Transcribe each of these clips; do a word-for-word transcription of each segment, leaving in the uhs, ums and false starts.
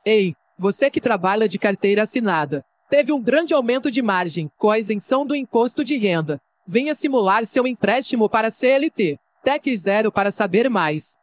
Ei, você que trabalha de carteira assinada, teve um grande aumento de margem com a isenção do imposto de renda. Venha simular seu empréstimo para C L T. Tec Zero para saber mais.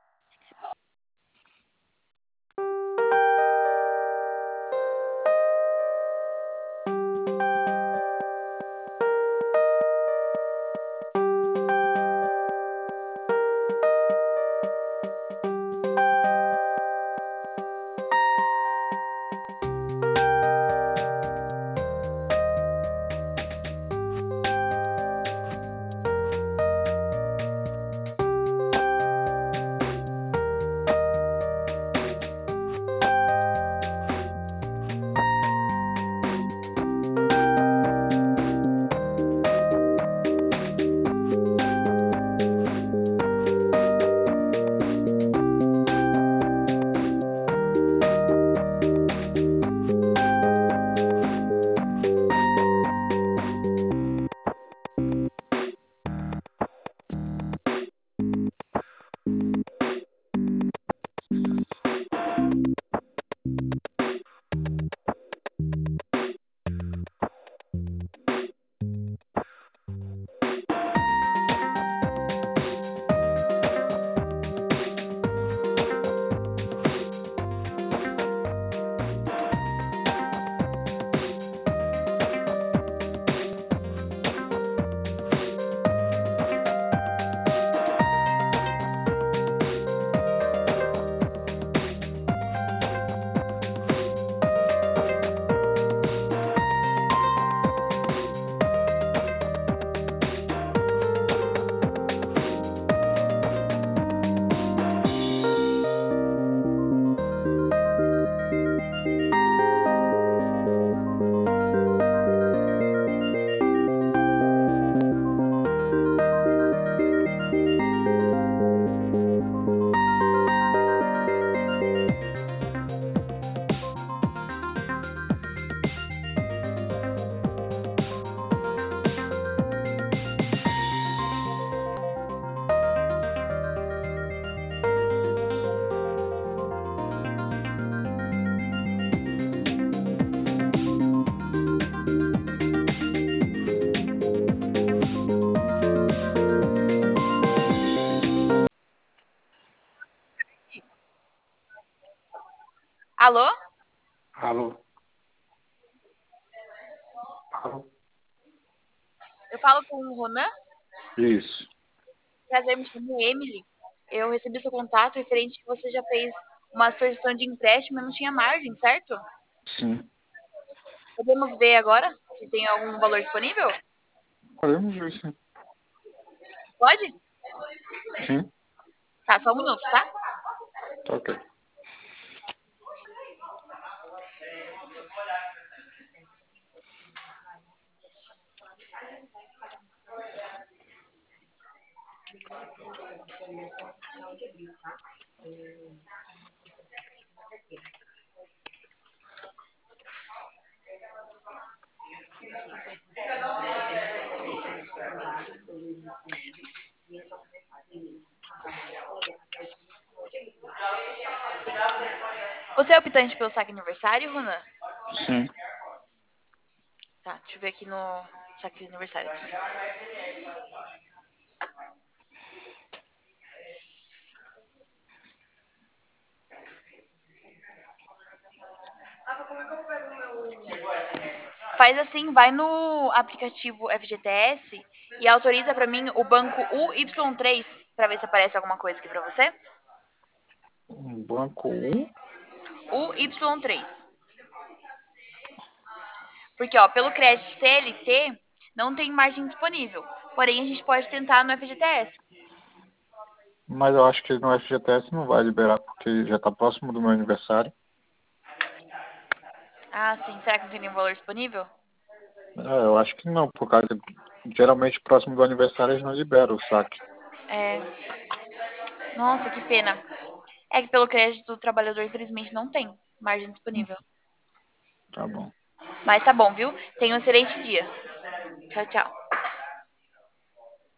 Alô? Alô? Alô? Eu falo com o Ronan? Isso. Prazer, me chamo Emily. Eu recebi seu contato referente que você já fez uma solicitação de empréstimo e não tinha margem, certo? Sim. Podemos ver agora se tem algum valor disponível? Podemos ver, sim. Pode? Sim, Tá, só um minuto, tá? tá ok. Você é optante pelo saque aniversário, Ronan? Sim. Tá, deixa eu ver aqui no saque aniversário também. Faz assim, vai no aplicativo F G T S e autoriza pra mim o banco U Y três pra ver se aparece alguma coisa aqui pra você. Um banco um? U Y três. Porque, ó, pelo crédito C L T não tem margem disponível. Porém, a gente pode tentar no F G T S. Mas eu acho que no F G T S não vai liberar, porque já tá próximo do meu aniversário. Ah, sim. Será que não tem nenhum valor disponível? É, eu acho que não, por causa que geralmente próximo do aniversário eles não liberam o saque. É. Nossa, que pena. É que pelo crédito do trabalhador, infelizmente, não tem margem Hum, disponível. Tá bom. Mas tá bom, viu? Tenha um excelente dia. Tchau, tchau.